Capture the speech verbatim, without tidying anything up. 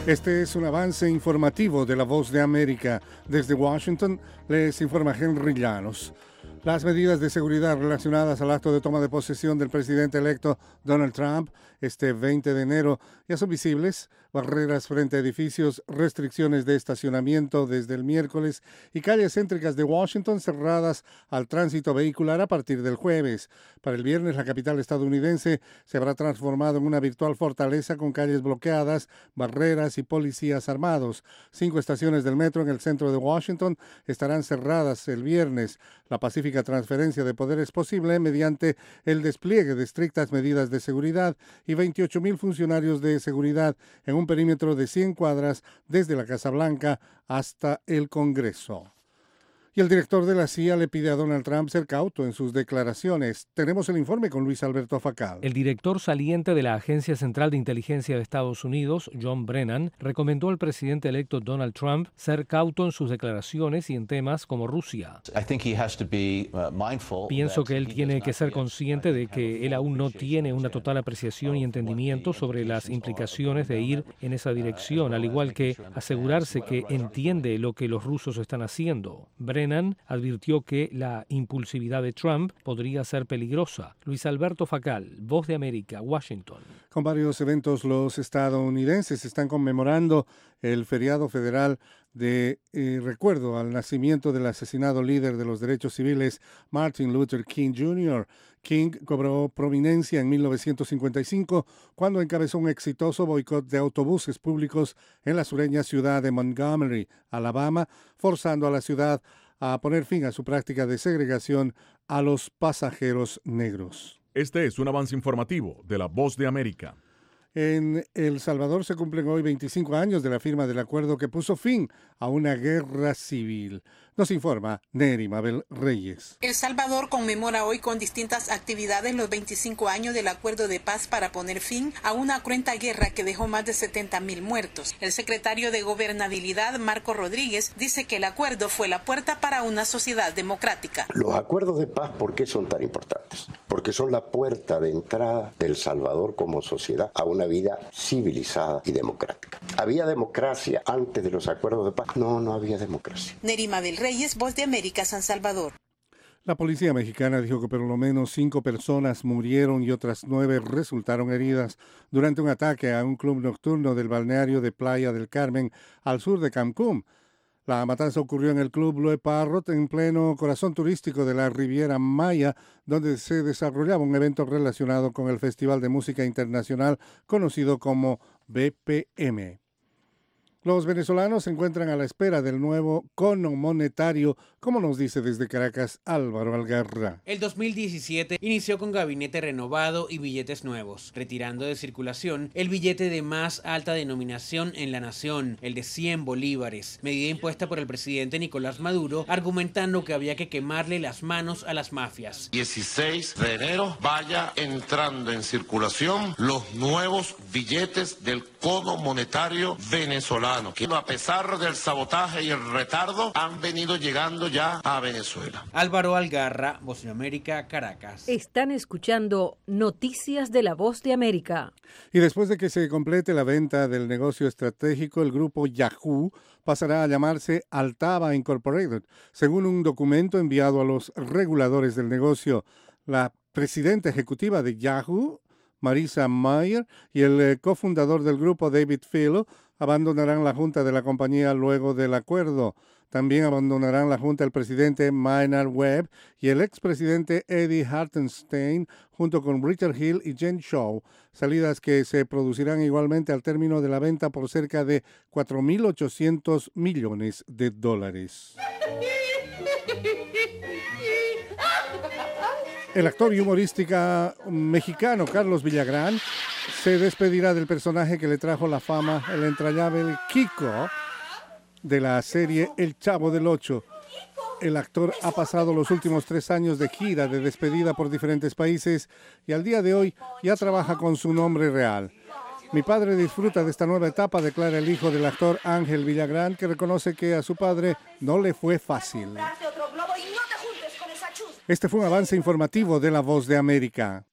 Este es un avance informativo de La Voz de América. Desde Washington les informa Henry Llanos. Las medidas de seguridad relacionadas al acto de toma de posesión del presidente electo Donald Trump este veinte de enero ya son visibles. Barreras frente a edificios, restricciones de estacionamiento desde el miércoles y calles céntricas de Washington cerradas al tránsito vehicular a partir del jueves. Para el viernes, la capital estadounidense se habrá transformado en una virtual fortaleza con calles bloqueadas, barreras y policías armados. Cinco estaciones del metro en el centro de Washington estarán cerradas el viernes. La pacífica transferencia de poder es posible mediante el despliegue de estrictas medidas de seguridad y veintiocho mil funcionarios de seguridad en un perímetro de cien cuadras desde la Casa Blanca hasta el Congreso. Y el director de la C I A le pide a Donald Trump ser cauto en sus declaraciones. Tenemos el informe con Luis Alberto Facal. El director saliente de la Agencia Central de Inteligencia de Estados Unidos, John Brennan, recomendó al presidente electo Donald Trump ser cauto en sus declaraciones y en temas como Rusia. Pienso que él tiene que ser consciente de que él aún no tiene una total apreciación y entendimiento sobre las implicaciones de ir en esa dirección, al igual que asegurarse que entiende lo que los rusos están haciendo. Brennan advirtió que la impulsividad de Trump podría ser peligrosa. Luis Alberto Facal, Voz de América, Washington. Con varios eventos, los estadounidenses están conmemorando el feriado federal de eh, recuerdo al nacimiento del asesinado líder de los derechos civiles Martin Luther King junior King cobró prominencia en mil novecientos cincuenta y cinco cuando encabezó un exitoso boicot de autobuses públicos en la sureña ciudad de Montgomery, Alabama, forzando a la ciudad a poner fin a su práctica de segregación a los pasajeros negros. Este es un avance informativo de La Voz de América. En El Salvador se cumplen hoy veinticinco años de la firma del acuerdo que puso fin a una guerra civil. Nos informa Neri Mabel Reyes. El Salvador conmemora hoy con distintas actividades los veinticinco años del acuerdo de paz para poner fin a una cruenta guerra que dejó más de setenta mil muertos. El secretario de Gobernabilidad, Marco Rodríguez, dice que el acuerdo fue la puerta para una sociedad democrática. Los acuerdos de paz, ¿por qué son tan importantes? Porque son la puerta de entrada del Salvador como sociedad a una vida civilizada y democrática. ¿Había democracia antes de los acuerdos de paz? No, no había democracia. Neri Mabel Reyes, Voz de América, San Salvador. La policía mexicana dijo que por lo menos cinco personas murieron y otras nueve resultaron heridas durante un ataque a un club nocturno del balneario de Playa del Carmen, al sur de Cancún. La matanza ocurrió en el club Blue Parrot, en pleno corazón turístico de la Riviera Maya, donde se desarrollaba un evento relacionado con el Festival de Música Internacional conocido como B P M. Los venezolanos se encuentran a la espera del nuevo cono monetario, como nos dice desde Caracas Álvaro Algarra. El dos mil diecisiete inició con gabinete renovado y billetes nuevos, retirando de circulación el billete de más alta denominación en la nación, el de cien bolívares, medida impuesta por el presidente Nicolás Maduro, argumentando que había que quemarle las manos a las mafias. dieciséis de enero vaya entrando en circulación los nuevos billetes del cono monetario venezolano, que a pesar del sabotaje y el retardo han venido llegando ya a Venezuela. Álvaro Algarra, Voz de América, Caracas. Están escuchando Noticias de la Voz de América. Y después de que se complete la venta del negocio estratégico, el grupo Yahoo pasará a llamarse Altava Incorporated, según un documento enviado a los reguladores del negocio. La presidenta ejecutiva de Yahoo, Marissa Mayer, y el eh, cofundador del grupo, David Filo, abandonarán la junta de la compañía luego del acuerdo. También abandonarán la junta el presidente Maynard Webb y el expresidente Eddie Hartenstein, junto con Richard Hill y Jen Shaw, salidas que se producirán igualmente al término de la venta por cerca de cuatro mil ochocientos millones de dólares. El actor y humorista mexicano Carlos Villagrán se despedirá del personaje que le trajo la fama, el entrañable Kiko, de la serie El Chavo del Ocho. El actor ha pasado los últimos tres años de gira de despedida por diferentes países y al día de hoy ya trabaja con su nombre real. Mi padre disfruta de esta nueva etapa, declara el hijo del actor Ángel Villagrán, que reconoce que a su padre no le fue fácil. Este fue un avance informativo de La Voz de América.